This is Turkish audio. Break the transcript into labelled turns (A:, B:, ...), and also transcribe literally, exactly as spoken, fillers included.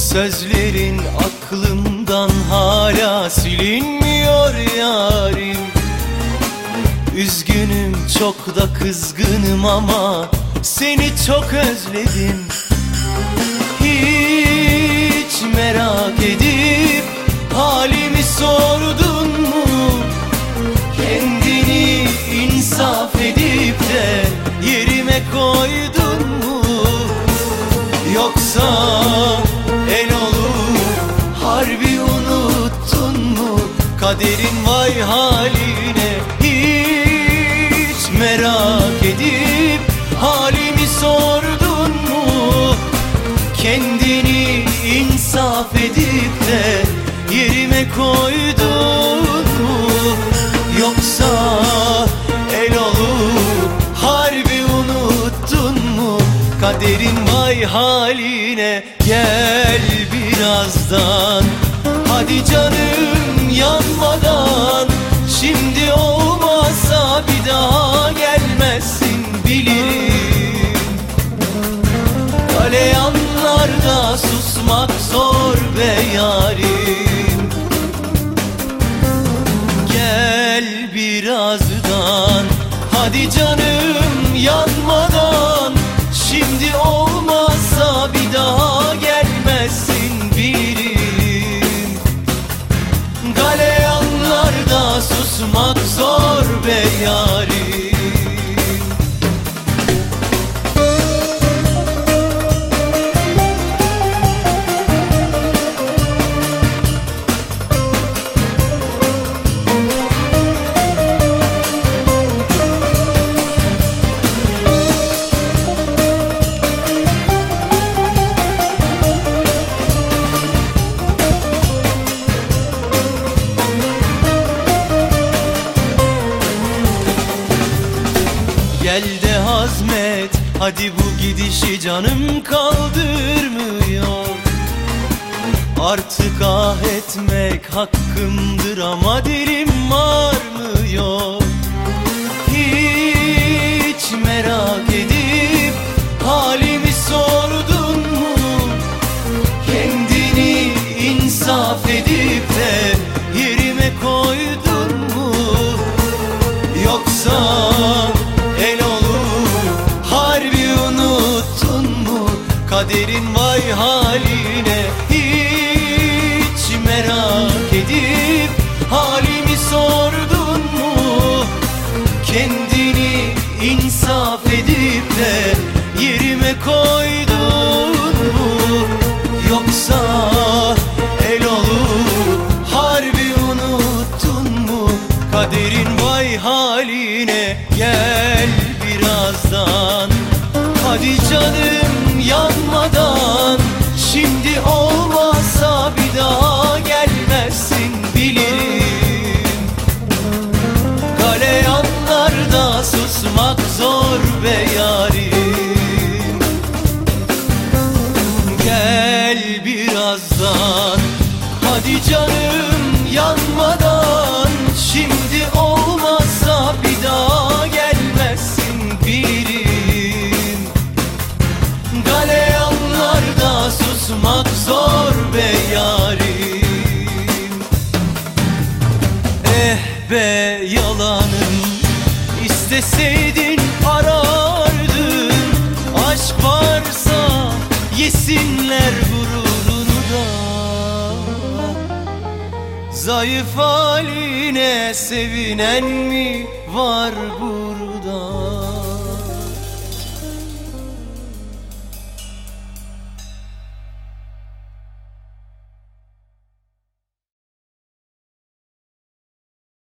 A: Sözlerin aklımdan hala silinmiyor yarim. Üzgünüm, çok da kızgınım ama seni çok özledim. Hiç merak edip halimi sordun mu? Kendini insaf edip de yerime koydun mu? Yoksa el olur harbi unuttun mu? Kaderin vay haline. Hiç merak edip halimi sordun mu? Kendini insaf edip de yerime koydun mu? Yoksa el olup harbi unuttun mu? Kaderin vay haline. Gel birazdan, hadi canım yanmadan. Şimdi olmazsa bir daha gelmezsin bilirim. Galeyanlarda susmak zor be yarim. Gel birazdan, hadi canım yanmadan. Şimdi olmazsa bir daha gelmezsin bilirim. Galeyanlarda susmak zor be yarim. Gel de hazmet, hadi bu gidişi canım kaldırmıyor. Artık ah etmek hakkımdır ama dilim varmıyor. Hiç merak edip halimi sordun mu? Kendini insaf edip de yerime koydun mu? Yoksa kaderin vay haline. Hiç merak edip halimi sordun mu? Kendini insaf edip de yerime koydun mu? Yoksa el olup harbi unuttun mu? Kaderin vay haline. Gel birazdan, hadi canım yanmadan. Şimdi olmazsa bir daha gelmezsin bilirim. Galeyanlarda susmak zor be yarim. Gel birazdan, hadi canım yanmadan. Şimdi olmazsa bir daha gelmezsin bilirim. Galeyanlarda susmak zor be yarim. Eh be yalanım, isteseydin arardın. Aşk varsa yesinler gururunu da. Zayıf haline sevinen mi var burada?